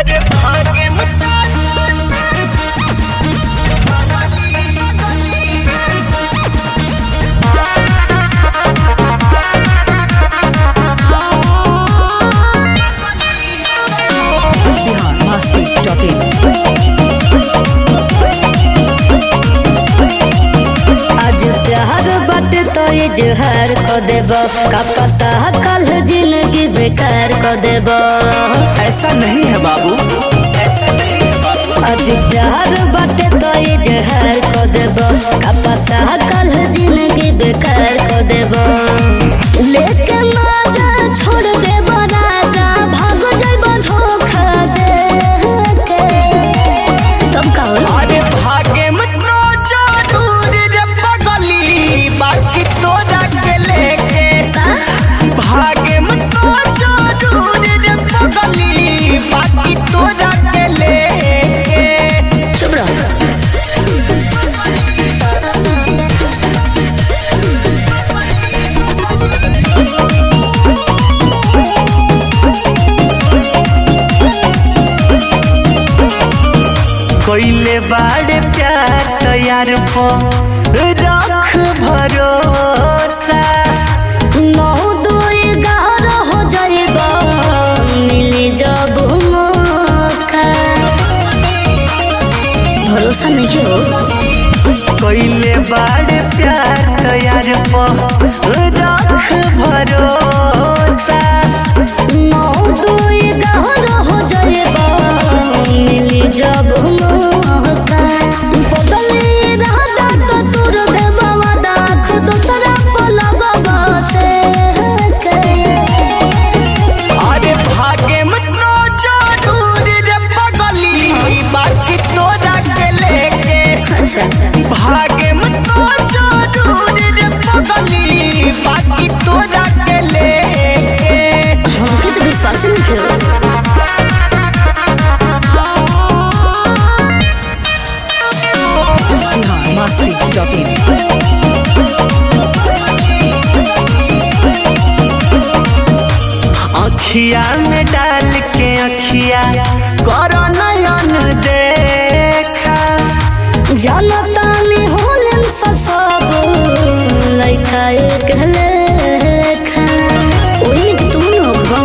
आज प्यार बाटे तो इजहार को देब का पता कल जिंदगी बेकार को देब। ऐसा नहीं है बाबू, ऐसा नहीं है बाबू। आज प्यार बाटे तो इजहार को देब का पता कल जिंदगी बेकार को देब। लेके माजा छोड़ देब राजा भाग जाइब धोखा दे के। तब का होई? अरे भागे मत नो जरूर रे पगली, बाकी तोरा के लेके भागे मत नो जरूर रे पगली, बाकी तोरा के लेके। चुप रहो। कोइले बाड़े प्यार तैयार पो रख भरोसा। 9-2-11 हो जाइब मिली जब मौका। भरोसा नहीं हो। कोइले बाड़े प्यार तैयार पो रख भरोसा। 9-2-11 हो जाइब मिली जब मौका। बदली रहता तो तोर देब वादा खुद सरा पलगब से के। अरे भागे मत नो जरूर रे पगली, बाकी तोरा के लेके। अच्छा भागे मत नो जरूर रे पगली, बाकी तोरा के लेके। हमके तो विश्वास नहीं हो। अखिया में डाल के अखिया करो नयन देखा। जनता ने होलन सब लइका एक लेखा। ओही में कि तुम हो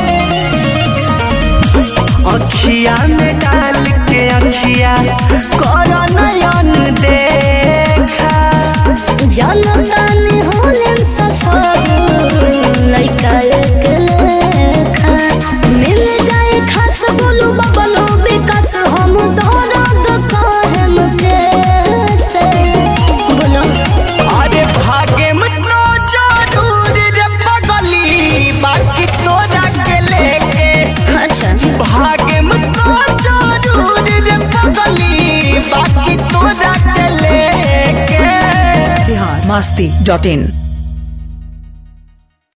अखिया में डाल के अखिया करो नयन देखा। जनता ने होलन सब लइका एक लेखा। मिल जाए खास बोलू बबलो विकास हम दर्द कहम कैसे। बोलो अरे भागे मत नो जरूर रे पगली, बाकी तोरा के लेके। अच्छा भागे मत नो जरूर रे पगली, बाकी तोरा के लेके। biharmasti.in